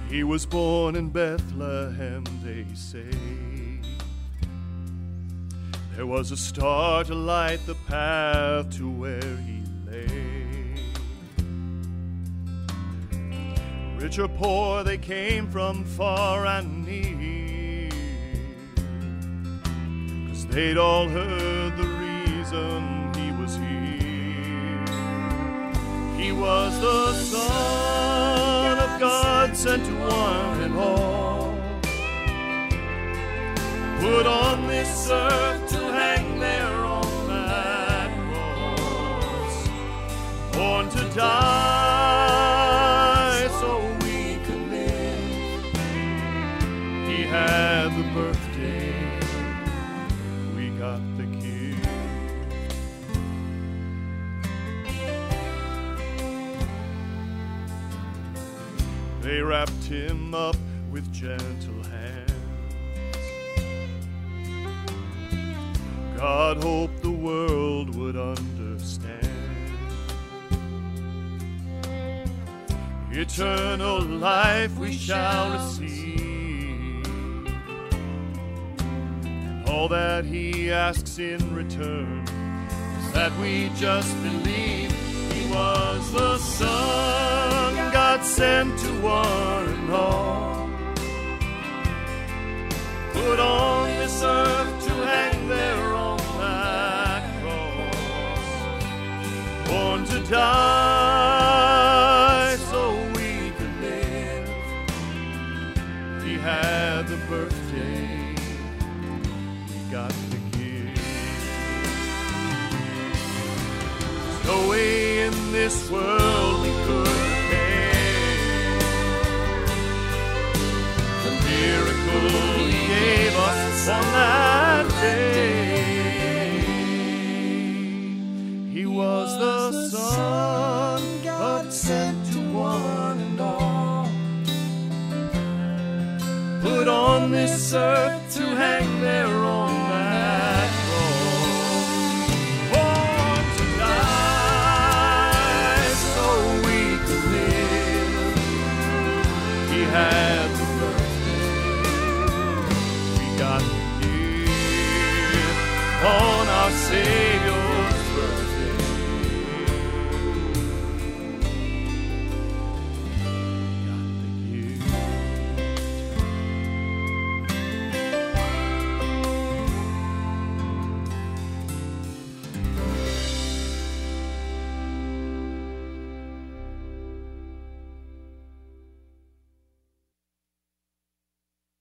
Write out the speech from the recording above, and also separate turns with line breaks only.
He was born in Bethlehem, they say. There was a star to light the path to where he lay. Rich or poor, they came from far and near, 'cause they'd all heard the reason he was here. He was the Son of God, sent to one and all, put on this earth to hang there on that cross, born to die so we could live. He had the birthday, we got the gift. They wrapped him up with gentle hands. God hoped the world would understand. Eternal life we shall receive, and all that he asks in return is that we just believe he was the Son God sent to one and all, put on this earth to hang there on that cross, born to die so we could live. He had the birthday, we got the gift. There's no way in this world we could pay the miracle he gave us on that day. He was the Son God sent to one and all, put on this earth to hang there on that cross, born to die so we could live. He had the birthday, we got the gift on our Savior.